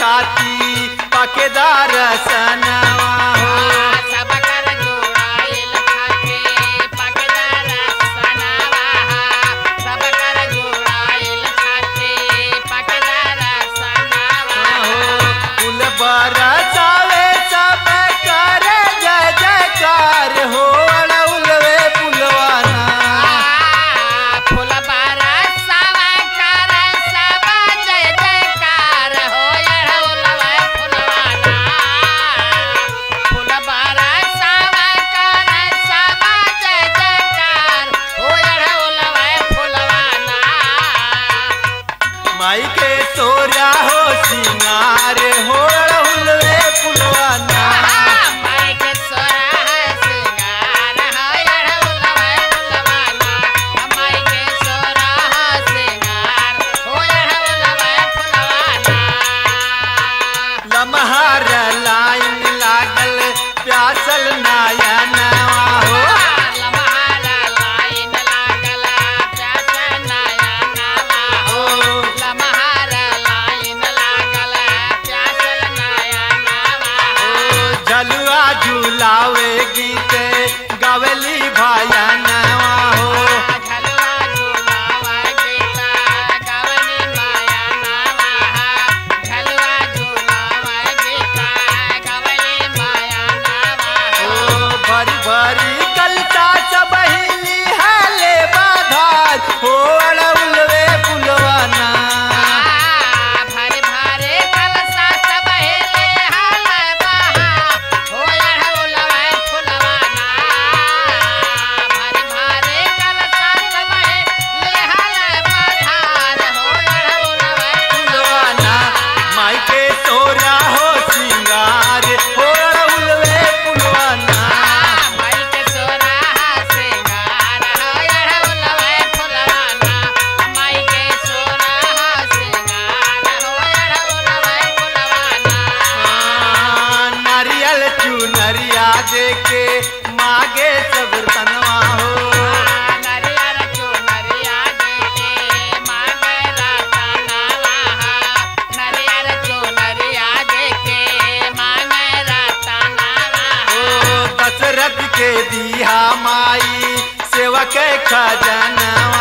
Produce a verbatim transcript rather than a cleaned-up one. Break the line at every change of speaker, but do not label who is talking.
खाती पकेदार सनवा हो।
सब कर जोड़ाइल खाके पकदार सनवा सब कर जोड़ाइल खाके पकदार सनवा
फूल बरसावे सब करे जय जयकार हो अड़उलवे पुलवाना।
फूल बरसावा कर सब जय जयकार हो अड़उलवा फुलवाना। फूल बरसावा कर सब जय जयकार हो अड़उलवा फुलवाना।
माई के तोरा हो सिंगार हो अड़उलवे पुलवाना।
माई के सोरा सिंगार हो अड़उलवा फुलवाना। माई के सोरा सिंगार हो अड़उलवा फुलवाना।
लमहर लाइन लागल प्यासल नयनवा हो।
लम्हारा लाइन लागल प्यास नयनवा हो। लम्हारा लाइन लागल प्यास नयनवा हो।
झलुआ झुलावे गीत गवली भजनवा हो।
झलवा झुलावा गीत गवनी माया नावा। झलवा झुलावा गीत गवनी माया नावा
ओ भरी भरी कलता सब हिली हाले बाधार हो अड़उलवे पुलवाना।
भरे भरे कलसा सब हेले हाल बहा हो अड़उलवा फुलवाना। भरे भरे कलसा सब हेले हाल बधार हो अड़उलवा
पुलवाना माई के तोरा हो सिंगार हो अड़उलवे पुलवाना।
माई के सोरा सिंगार हो अड़उलवा फुलवाना। माई के सोरा सिंगार हो अड़उलवा फुलवाना।
नारियल चुनरिया देके मागे सब तनवा हो।
नरियर चुनरिया देके मांगे रतनवा। नरियर चुनरिया देके मांगे रतनवा।
ओ दशरथ के दिया माई सेवक खजनवा